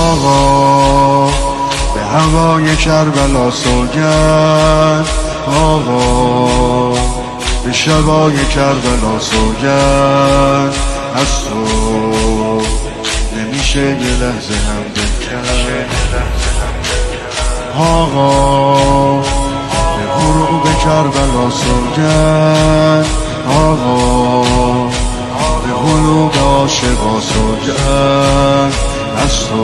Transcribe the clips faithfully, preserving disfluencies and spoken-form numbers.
آقا به هوای کربلا سوگند، آقا به شبای کربلا سوگند، از تو نمیشه یه لحظه هم دل کرد. آقا به غروب کربلا سوگند، آقا به غروب عاشقا سوگند، از تو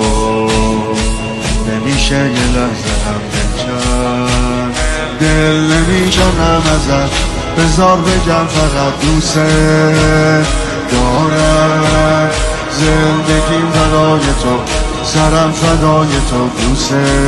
نمیشه یه لحظه هم دل کرد. دل نمیکنم ازت، بذار بگم فقط دوست دارم، زندگیم برای تو، سرم فدای تو، دوست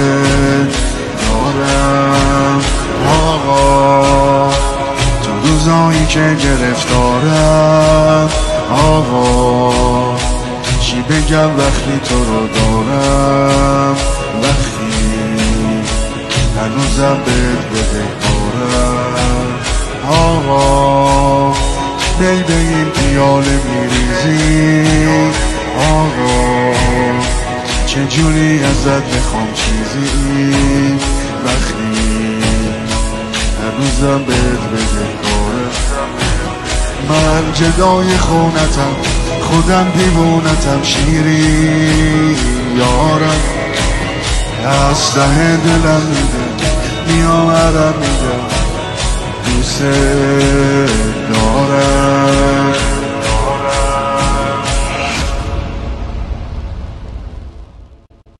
دارم. آقا تو روزایی که گرفتارم، آقا چی بگم وقتی تو رو دارم، وقتی هنوزم بهت بدهکارم. آقا دل به این پیاله میریزی، آقا چجوری ازت بخوام چیزی، وقتی هنوزم بهت بدهکارم. من جدای خونتم، خودم دیوونتم، شیری یارم، از ته دلم میده میآورم میگم دوست دارم.